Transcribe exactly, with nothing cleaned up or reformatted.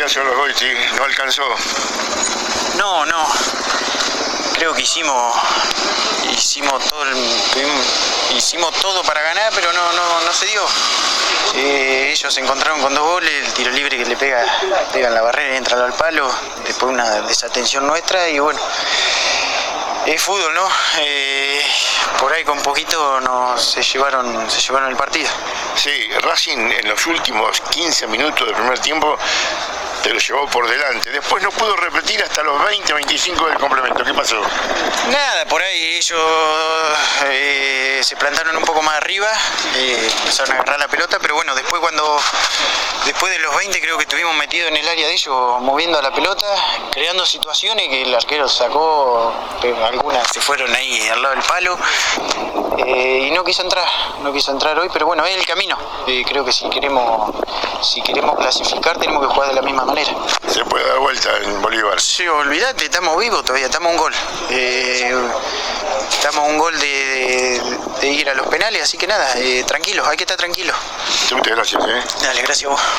Ignacio Logoiti, no alcanzó. No, no. Creo que hicimos hicimos todo el, hicimos todo para ganar, pero no no no se dio. Eh, ellos se encontraron con dos goles, el tiro libre que le pega, pega en la barrera y entra al palo, después una desatención nuestra y bueno, es fútbol, ¿no? Eh, por ahí con poquito nos se llevaron se llevaron el partido. Sí, Racing en los últimos quince minutos del primer tiempo te lo llevó por delante. Después no pudo repetir hasta los veinte, veinticinco del complemento. ¿Qué pasó? Nada, por ahí ellos eh, se plantaron un poco más arriba, eh, empezaron a agarrar la pelota, pero bueno, después cuando después de los veinte creo que estuvimos metidos en el área de ellos, moviendo la pelota, creando situaciones que el arquero sacó, pero algunas se fueron ahí al lado del palo, eh, y no quiso entrar, no quiso entrar hoy, pero bueno, es el camino. Eh, creo que si queremos, si queremos clasificar tenemos que jugar de la misma manera. Se puede dar vuelta en Bolívar. Sí, olvídate, estamos vivos todavía, estamos a un gol. Eh, estamos a un gol de, de, de ir a los penales, así que nada, eh, tranquilos, hay que estar tranquilos. Muchas gracias, ¿eh? Dale, gracias a vos.